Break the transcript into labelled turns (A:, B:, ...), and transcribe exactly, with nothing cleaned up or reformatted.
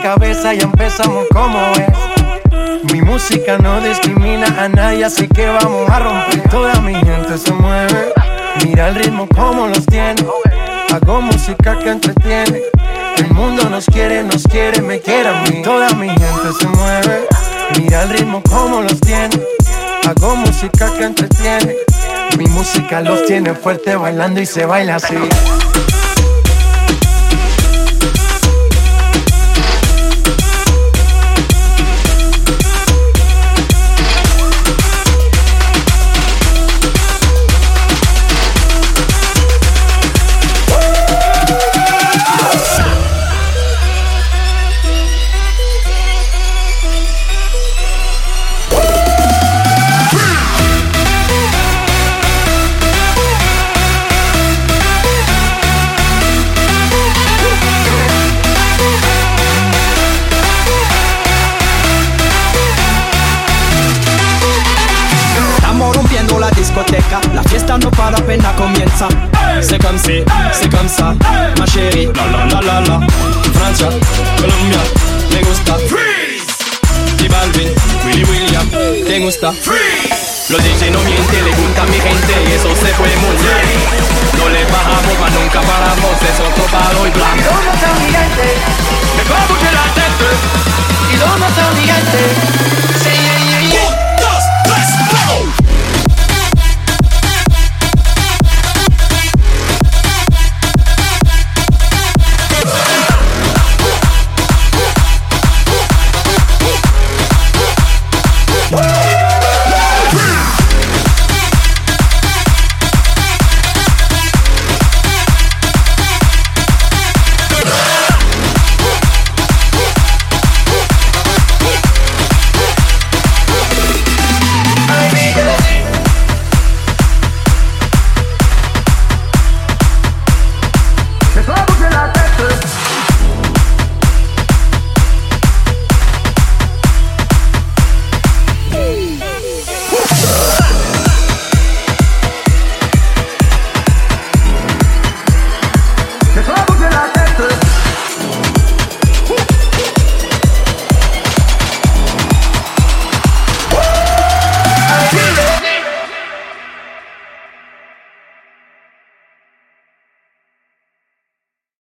A: cabeza y empezamos como es. Mi música no discrimina a nadie, así que vamos a romper. Toda mi gente se mueve, mira el ritmo como los tiene. Hago música que entretiene. El mundo nos quiere, nos quiere, me quiere a mí. Toda mi gente se mueve, mira el ritmo como los tiene. Hago música que entretiene. Mi música los tiene fuerte bailando y se baila así.
B: La fiesta no para, apenas comienza. C'est comme si, c'est comme ça, ma chérie. La la la la la. Francia, Colombia, me gusta. Freeze. Y Balvin, Willy William, te gusta. Freeze. Los D J no mienten, le gusta a mi gente y eso se fue muy bien. No le